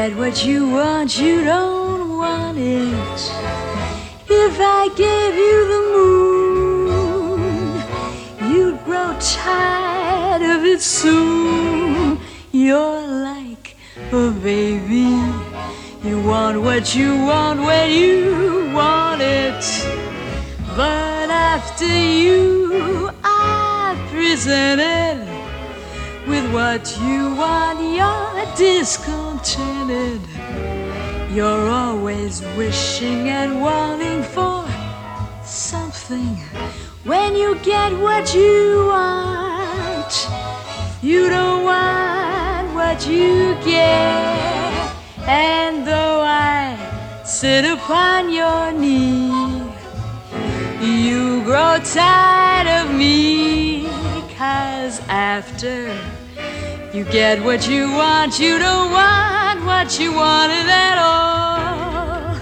get what you want, you don't want it. If I gave you the moon, you'd grow tired of it soon. You're like a baby. You want what you want when you want it. But after you are presented with what you want, you're discontented. You're always wishing and wanting for something. When you get what you want, you don't want what you get. And though I sit upon your knee, you grow tired of me. 'Cause after you get what you want, you don't want what you wanted at all.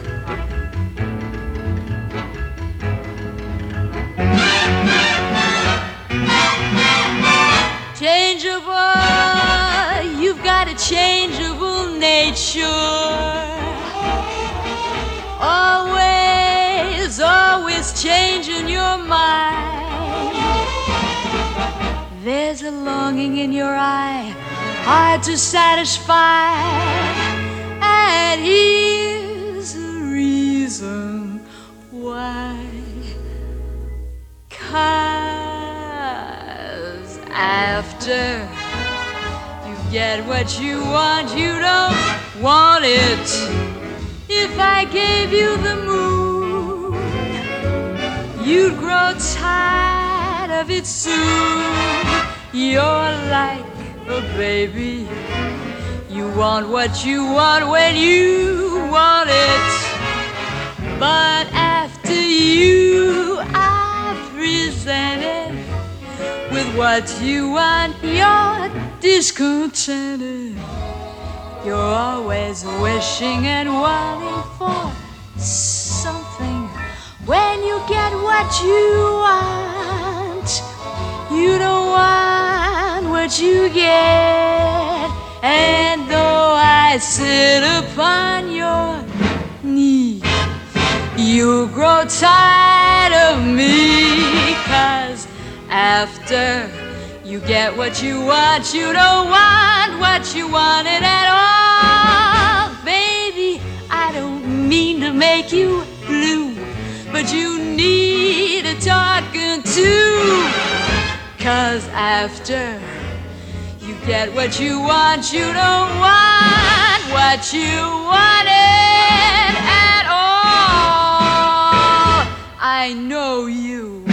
Changeable, you've got a changeable nature. Always changing your mind. There's a longing in your eye, hard to satisfy. And here's the reason why. 'Cause after you get what you want, you don't want it. If I gave you the moon, you'd grow tired of it soon. You're like a baby. You want what you want when you want it. But after you are presented with what you want, you're discontented. You're always wishing and wanting for something. When you get what you want, you don't want what you get. And though I sit upon your knee, you grow tired of me. 'Cause after you get what you want, you don't want what you wanted at all. Baby, I don't mean to make you blue, but you need a talking to. 'Cause after you get what you want, you don't want what you wanted at all. I know you.